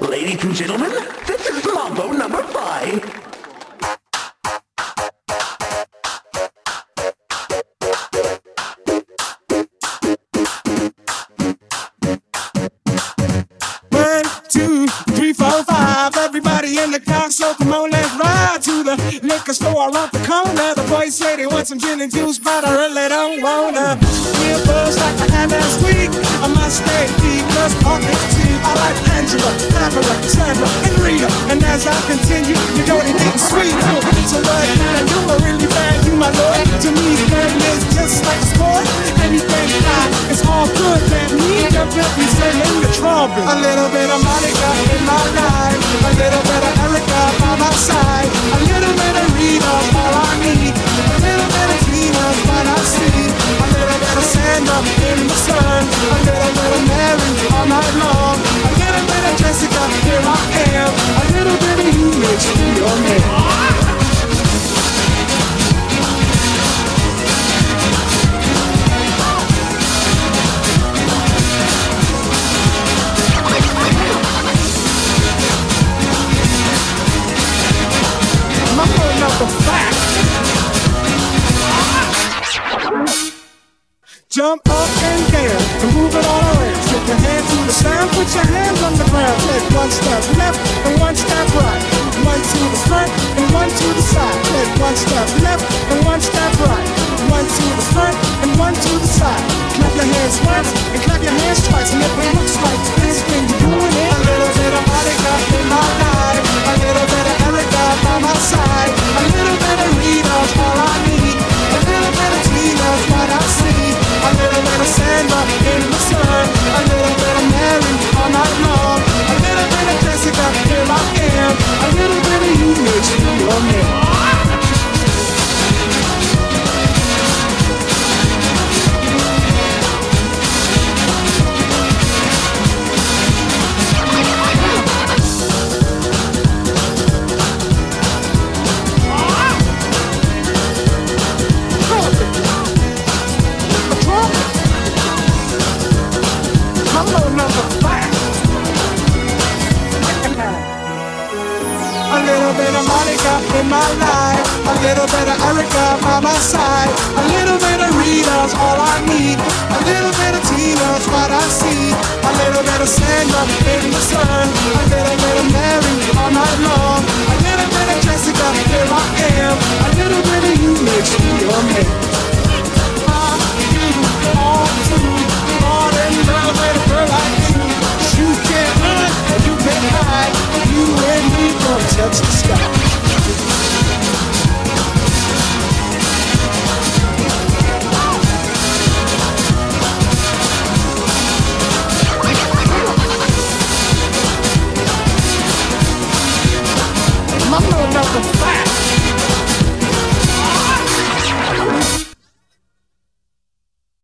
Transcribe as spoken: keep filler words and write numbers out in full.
Ladies and gentlemen, this is Mambo number five. One, two, three, four, five. Everybody in the car, so come on, let's ride to the liquor store around the corner. The boys say they want some gin and juice, but I really don't wanna be a buzz like I had last week. I must stay deep, cause talking to you, I like Angela, Pamela, Sandra, and Rita. And as I continue, you know they getting sweeter. So what can I do? I really bad you, my lord. To me, flirting is just like a sport. Anything high, it's all good. Let me jump up and sing in the trumpet. A little bit of Monica in my life, a little bit of Erica by my side, a little bit of Rita, all I need, a little bit of Tina's what I see, a little bit of Sandra in the sun, a little bit of Mary all night long, a little bit of Jessica, here I am, a little bit of you makes me your man. Jump up and down, and move it all around. Stick your hand to the sound, put your hands on the ground. Take one step left and one step right. One to the front and one to the side. Take one step left and one step right. One to the front and one to the side. Clap your hands once and clap your hands twice. And if it looks like this, then you're doing it. A little bit of Monica in my life, a little bit of Erica by my side, a little bit of Rita's all I need, a little bit of Tina's what I see, a little bit of Sandra in the sun, a little bit of Mary all night long, a little bit of Jessica, here I am, a little bit of you makes me your man. In my life, a little bit of Erica by my side, a little bit of Rita's all I need, a little bit of Tina's what I see, a little bit of Sandra in the sun, a little bit of Mary all night long, a little bit of Jessica, here I am, a little bit of you makes me your man. Are you all too hard in love with a girl like you? You can't run and you can't hide, you and me gonna touch the sky. Mambo number five.